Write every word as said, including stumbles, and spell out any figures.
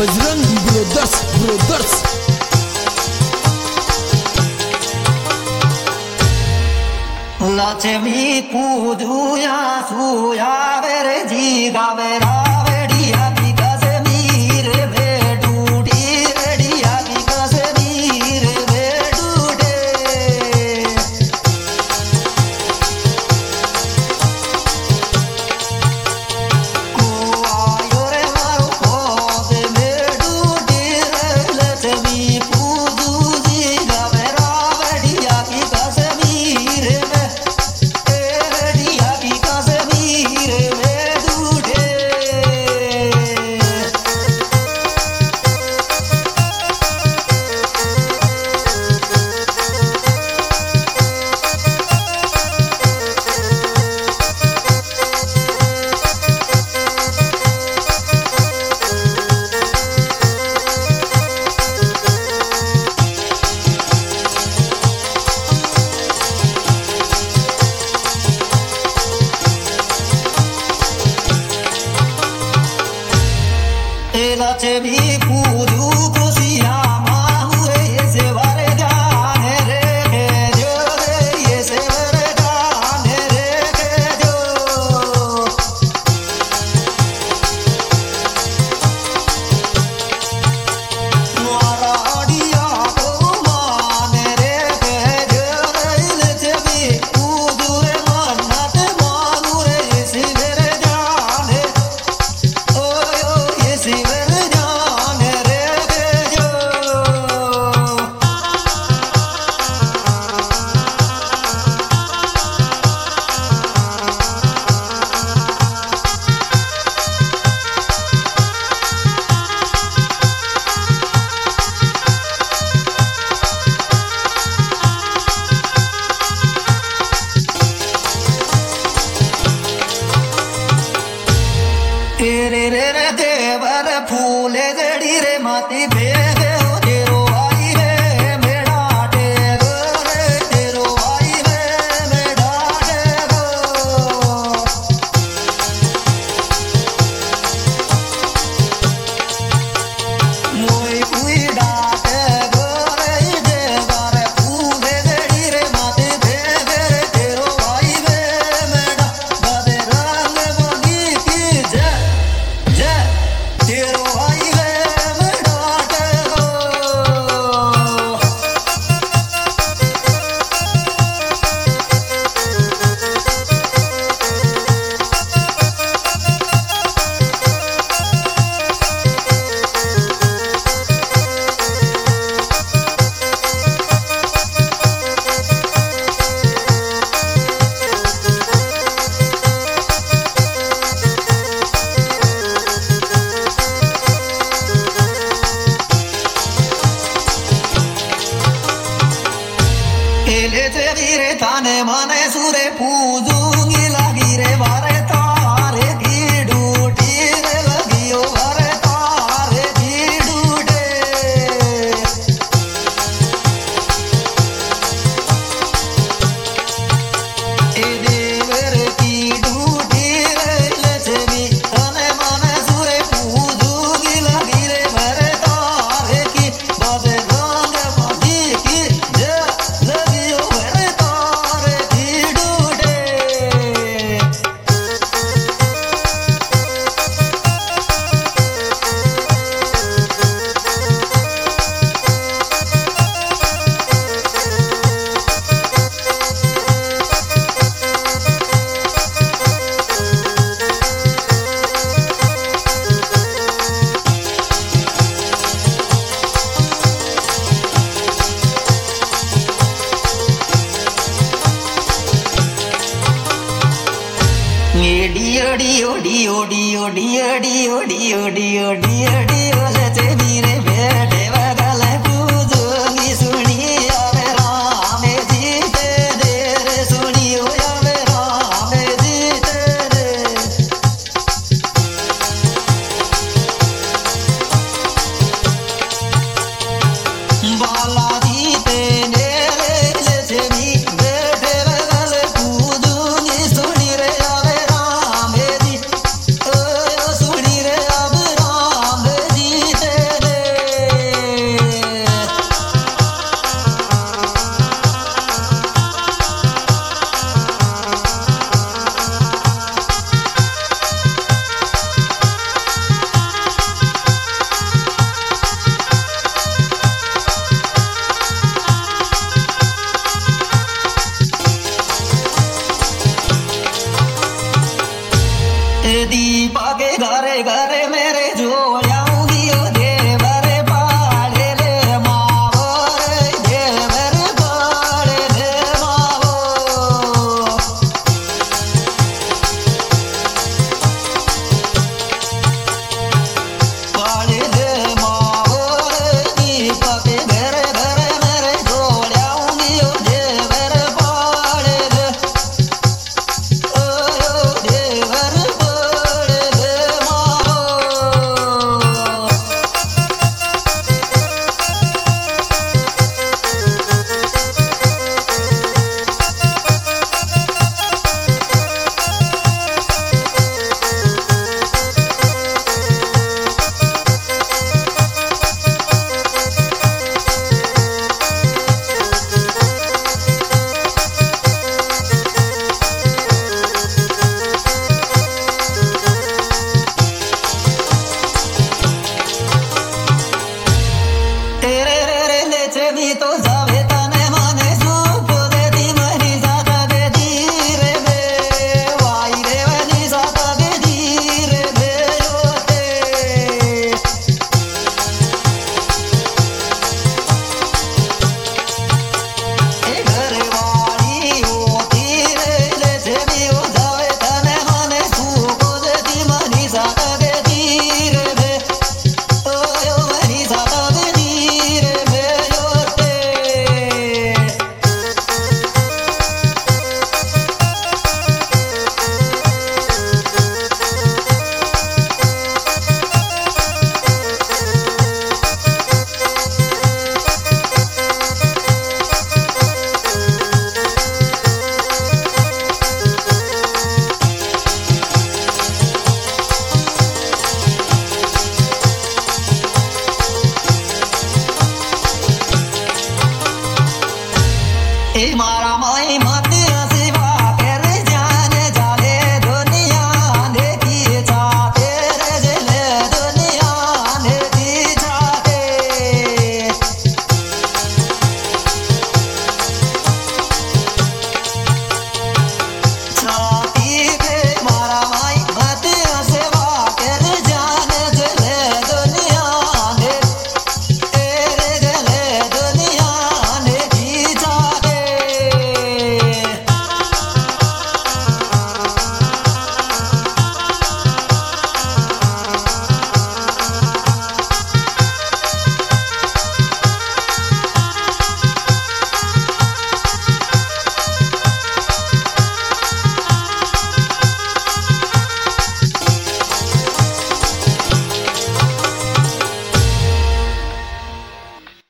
Bajrangi brothers brothers Lakshmi पूजूया सूया वेरे जी गावे रावड़िया की कश्मीर में डूडी रेडिया की कश्मीर में डूडे को आयो रे मारो पौध में डूडी लक्ष्मी पूजू जी गावे रावड़िया की कश्मीर में लक्ष्मी पूजू खुशियाँ मांगू ये से वारे जाने रे जो रे ये से वारे जाने रे जो वाराडिया को माने रे जो रे लक्ष्मी पूजू रे मन्नत मांगू रे ये से वारे जाने ओ ये से तेरे रे रे देवर फूले जड़ी रे माती भेगे हो तेरो आई रे मेरा टेगो रे तेरो आई रे मेरा टेगो मोई कोई डाटे गो रे देवर फूले जड़ी रे माती भेगे रे तेरो आई रे मेरा बदे रंग बोली की जय तेरो आई रे मेरा टेगो एले तेरी रे थाने माने सुरे पूजूंगी लगी रे बारे तारे की डूटी रे लगी ओ बारे तारे की डूटे ए देवर की डूटी रे लक्ष्मी थाने माने सुरे पूजूंगी लगी रे बारे तारे की बाजे रंग बाजी की जय लगी ओ बारे तारे की डूटे डियो डियो डियो डियो डियो डियो डियो डियो डियो डियो लक्ष्मी रे बैठे बगल पूजूंगी सुनी आवे राम जी तेरे रे सुनी आवे राम जी तेरे बालाजी तेरे रे लक्ष्मी बैठे बगल पूजूंगी सुनी रे आवे राम जी ओ सुनी रे अब राम जी दीपा के घरे घरे मेरे जोड़ाऊंगी ओ देवर पाड़े रे मावो रे देवर पाड़े रे मावो पाड़े रे मावो रे दीपा के घरे घरे मेरे जोड़ाऊंगी ओ देवर पाड़े रे ओ देवर पाड़े रे मावो तेरे रे रे ले चली तो जावे तने माने सूप दे दी मनी साता दे दी रे बे वाई रे वनी साता दे दी रे बे योते ए घर वाली होती रे ले चली ओ जावे तने माने सूप दे दी मनी साता दे दी रे बे ओ यो मनी साता दे दी रे बे योते ए मा